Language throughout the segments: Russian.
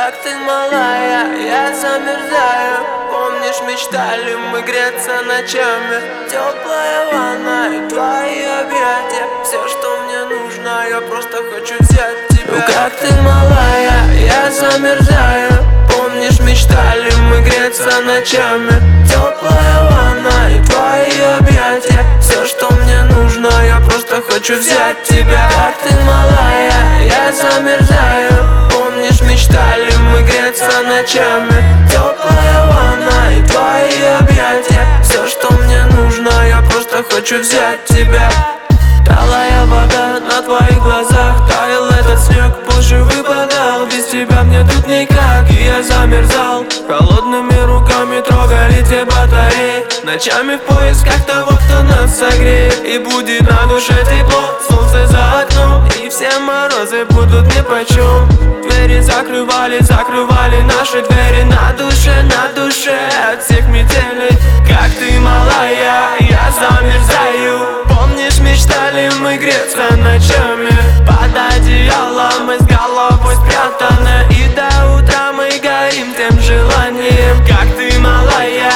как ты малая, я замерзаю. Помнишь, мечтали мы греться ночами? Теплая ванна и твои объятия. Все, что мне нужно, я просто хочу взять тебя. Как ты малая, я замерзаю. Помнишь, мечтали мы греться ночами? Теплая ванна и твои объятия. Все, что мне нужно, я просто хочу взять тебя. Как ты малая, я замерзаю. Помнишь, мечтали мы греться ночами? Теплая ванна и твои объятия. Все, что мне нужно, я просто хочу взять тебя. Талая вода на твоих глазах, таял этот снег, позже выпадал. Без тебя мне тут никак, и я замерзал. Холодными руками трогали те батареи, ночами в поисках того, кто нас согреет. И будет на душе тепло, солнце за окном, и все морозы будут нипочем. Двери закрывали наши двери. На душе от всех метелей. Как ты малая, я замерзаю. Помнишь, мечтали мы греться ночами? Под одеялом мы с головой спрятаны, и до утра мы горим тем желанием. Как ты малая,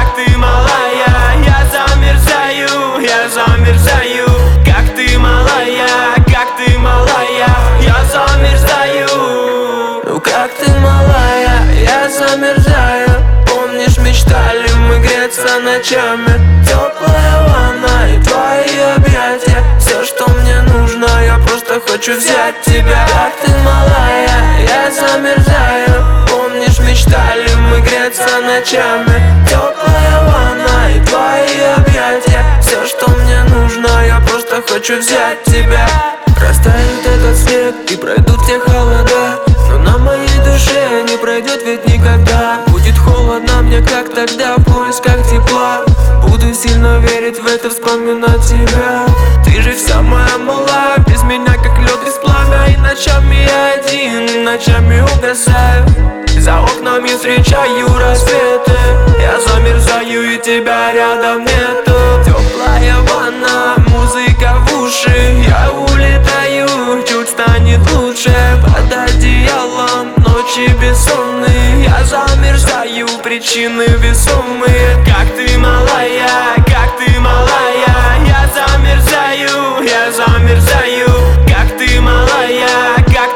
я замерзаю, я замерзаю. Как ты малая, я замерзаю. Ну как ты малая, я замерзаю. Помнишь, мечтали мы греться ночами? Теплая ванна и твои объятия. Все, что мне нужно, я просто хочу взять тебя. Как ты малая, я замерзаю. Помнишь, мечтали мы греться ночами? Теплая ванна и твои объятия. Все, что мне нужно, я просто хочу взять тебя. Растает этот снег и пройдут все холода, но на моей душе не пройдет ведь никогда. Будет холодно мне, как тогда, в поисках тепла. Буду сильно верить в это, вспоминать тебя. Ты же вся моя малая, без меня как лед без пламя. И ночами я один, ночами угасаю. За окнами встречаю рассветы. Я замерзаю, и тебя рядом нету. Теплая ванна, музыка в уши. Я улетаю, чуть станет лучше. Под одеялом ночи бессонные. Я замерзаю, причины весомые. Как ты малая, я замерзаю, я замерзаю. Как ты малая,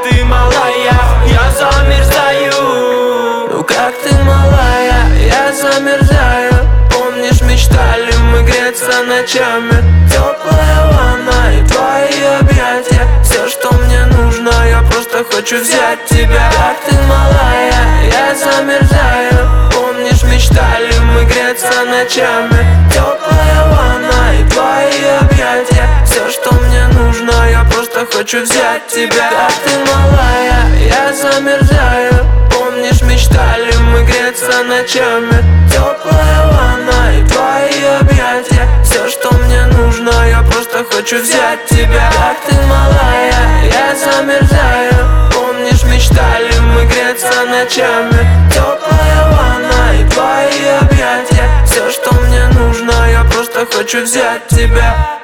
я замерзаю. Ну как ты малая, я замерзаю. Помнишь, мечтали мы греться ночами? Теплая ванна и твои объятия. Все, что мне нужно, я просто хочу взять тебя. Как ты малая, я замерзаю. Помнишь, мечтали мы греться ночами? Теплая ванна и твои объятия. Все, что мне нужно, я просто хочу взять тебя. Как ты малая, я замерзаю. Помнишь, мечтали мы греться ночами? Теплая ванна и твои объятия. Все, что мне нужно, я просто хочу взять тебя. Как ты малая, я замерзаю. Помнишь, мечтали мы греться ночами? Теплая ванна и твои объятия. Все, что мне нужно, я просто хочу взять тебя.